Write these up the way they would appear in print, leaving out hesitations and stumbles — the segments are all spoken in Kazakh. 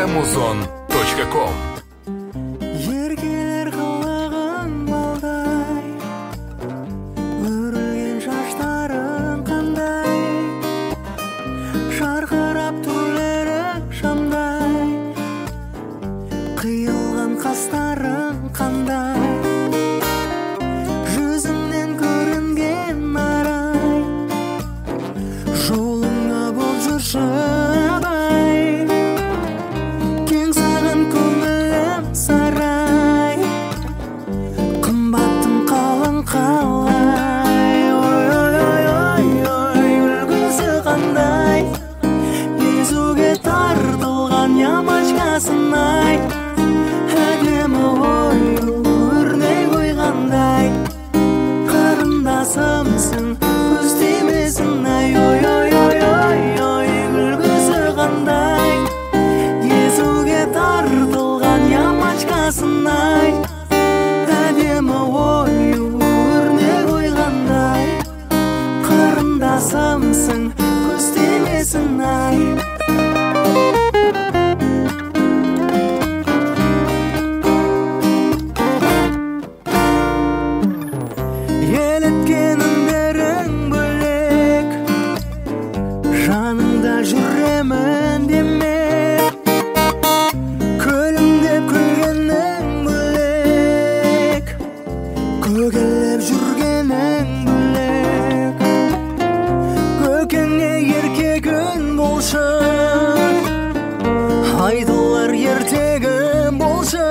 amazon.com. Еркелер қалаған балдай, өрілген шаштарың қандай, жарқырап түрлері шамдай, қиылған қастарың қандай, жүзіңнен көрінген арай, жолыңа болып жүрші абай, кең саған көңілім сарай, қымбаттым қалың қалай, ой, күлкісі қандай, езуге тартылған ямашкасын-ай, әдемі ою өрнек ойғандай, қарындасымсың көз тимесін-ай, ой, күлкісі қандай, езуге тартылған ямашкасын-ай, әдемі ою өрнек ойғандай, қарындасымсың көз тимесін-ай. Еліткен үндерің бөлек, жаныңда жүремін демек, күлімдеп күлгенің бөлек, көгелеп жүргенің бөлек, көкеңе еркегін болшы, айтылар ертегім болшы,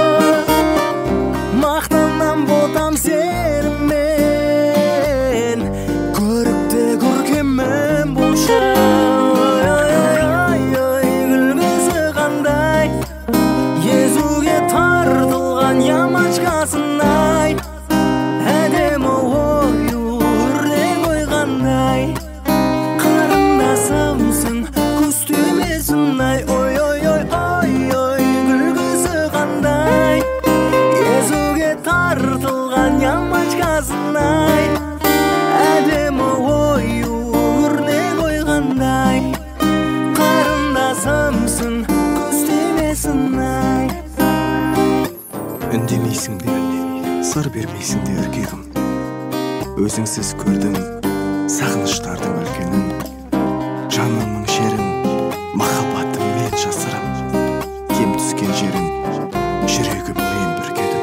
мақтанам ботам серіммен, көрікті көркемім болшы, күлкісі қандай, езуге тартылған ямашкасын-ай, әдемі ою өрнек ойғандай, қарындасымсың көз тимесін-ай, ой, күлкісі қандай, езуге тартылған ямашкасын-ай, әдемі ою өрнек ойғандай, қарындасымсың көз тимесін-ай. Үндемейсің де, сыр бермейсің де үркегім, өзіңсіз көрдім сағыныштардың өлкенін, жанымның шерін, махаббатым мен жасырым, кем түскен жерін жүрегіммен бүркедім.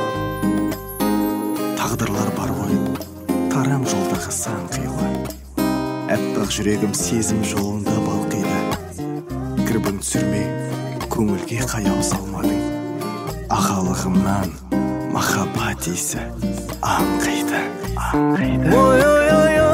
Тағдырлар бар ғой, тарам жолдағы сан қилы, әппақ жүрегім сезім жолында балқиды, кірбің түсірмей көңілге қаяу салмадың, ағалығымнан махаббат иісі аңқиды. Ой,